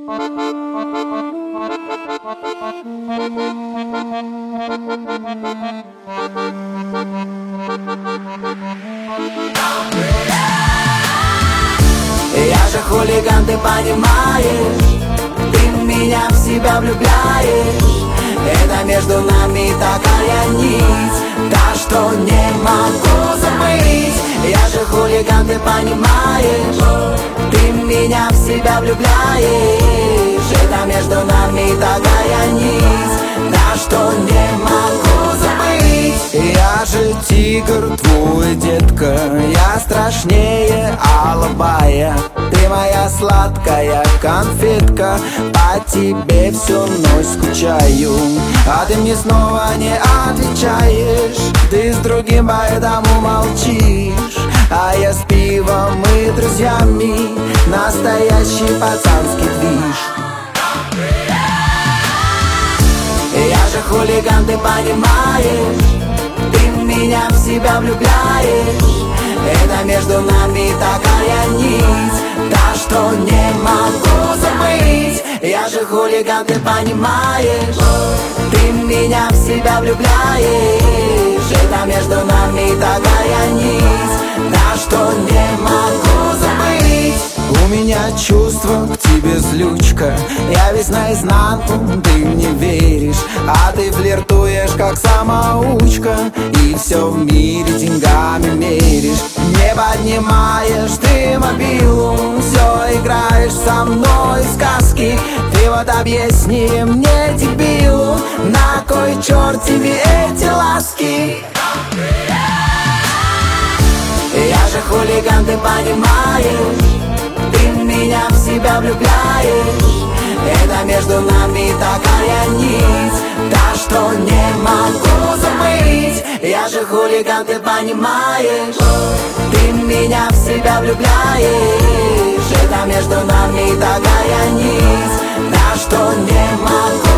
Я же хулиган, ты понимаешь, ты меня в себя влюбляешь. Это между нами такая нить, та, что не могу забыть. Я же хулиган, ты понимаешь, ты меня в себя влюбляешь. Это между нами такая нить, та, что не могу забыть. Я же тигр твой, детка, я страшнее алабая. Ты моя сладкая конфетка, по тебе всю ночь скучаю, а ты мне снова не отвечаешь. Ты с другим, поэтому молчишь, а я с пивом и друзьями, настоящий пацанский движ. Я же хулиган, ты понимаешь, ты меня в себя влюбляешь. Это между нами такая нить, та, что не могу забыть. Я же хулиган, ты понимаешь, ты меня в себя влюбляешь. Это между нами такая нить, та, что не могу забыть. У меня чувство к тебе злючка, я весь наизнанку, ты мне веришь, а ты флиртуешь как самоучка, и все в мире деньгами меришь. Не поднимаешь ты мобилу, все играешь со мной в сказки. Ты вот объясни мне, дебилу, на кой черт тебе эти ласки? Я же хулиган, ты понимаешь, ты меня в себя влюбляешь. Это между нами такая нить, та, что не могу забыть. Я же хулиган, ты понимаешь, ты меня в себя влюбляешь. Это между нами такая нить, та, что не могу